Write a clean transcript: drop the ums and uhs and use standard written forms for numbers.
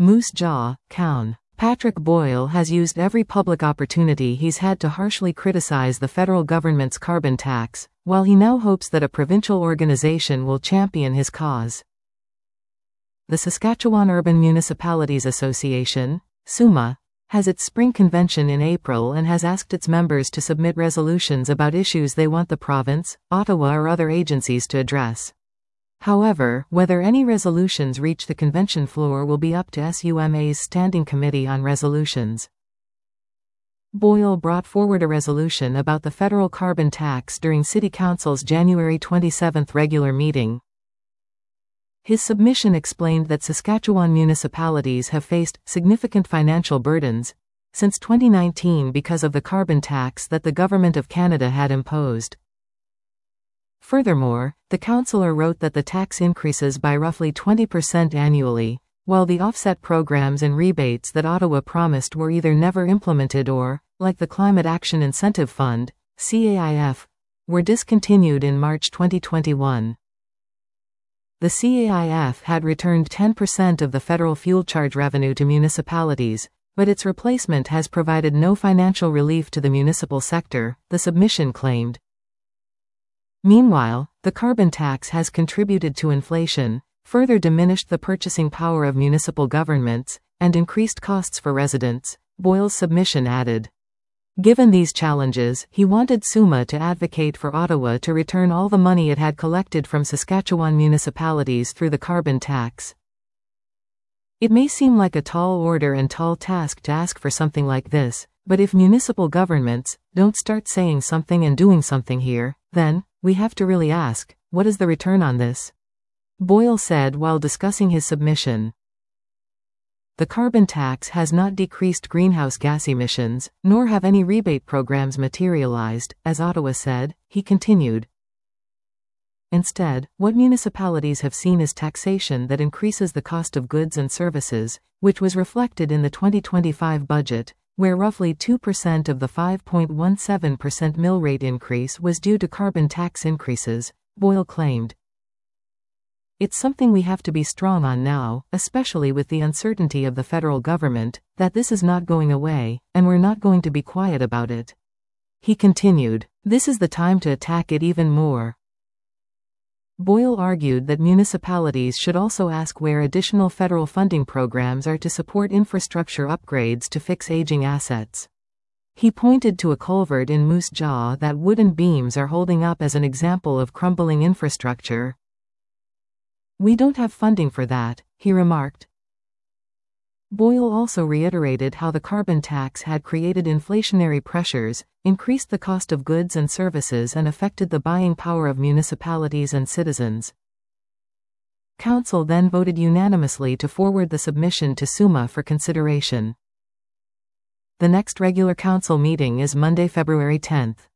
Moose Jaw, Coun. Patrick Boyle has used every public opportunity he's had to harshly criticize the federal government's carbon tax, while he now hopes that a provincial organization will champion his cause. The Saskatchewan Urban Municipalities Association, SUMA, has its spring convention in April and has asked its members to submit resolutions about issues they want the province, Ottawa or other agencies to address. However, whether any resolutions reach the convention floor will be up to SUMA's Standing Committee on Resolutions. Boyle brought forward a resolution about the federal carbon tax during City Council's January 27 regular meeting. His submission explained that Saskatchewan municipalities have faced significant financial burdens since 2019 because of the carbon tax that the Government of Canada had imposed. Furthermore, the councillor wrote that the tax increases by roughly 20% annually, while the offset programs and rebates that Ottawa promised were either never implemented or, like the Climate Action Incentive Fund, CAIF, were discontinued in March 2021. The CAIF had returned 10% of the federal fuel charge revenue to municipalities, but its replacement has provided no financial relief to the municipal sector, the submission claimed. Meanwhile, the carbon tax has contributed to inflation, further diminished the purchasing power of municipal governments, and increased costs for residents, Boyle's submission added. Given these challenges, he wanted SUMA to advocate for Ottawa to return all the money it had collected from Saskatchewan municipalities through the carbon tax. It may seem like a tall order and tall task to ask for something like this, but if municipal governments don't start saying something and doing something here, then we have to really ask, what is the return on this? Boyle said while discussing his submission. The carbon tax has not decreased greenhouse gas emissions, nor have any rebate programs materialized, as Ottawa said, he continued. Instead, what municipalities have seen is taxation that increases the cost of goods and services, which was reflected in the 2025 budget, where roughly 2% of the 5.17% mill rate increase was due to carbon tax increases, Boyle claimed. It's something we have to be strong on now, especially with the uncertainty of the federal government, that this is not going away, and we're not going to be quiet about it. He continued, this is the time to attack it even more. Boyle argued that municipalities should also ask where additional federal funding programs are to support infrastructure upgrades to fix aging assets. He pointed to a culvert in Moose Jaw that wooden beams are holding up as an example of crumbling infrastructure. We don't have funding for that, he remarked. Boyle also reiterated how the carbon tax had created inflationary pressures, increased the cost of goods and services and affected the buying power of municipalities and citizens. Council then voted unanimously to forward the submission to SUMA for consideration. The next regular council meeting is Monday, February 10.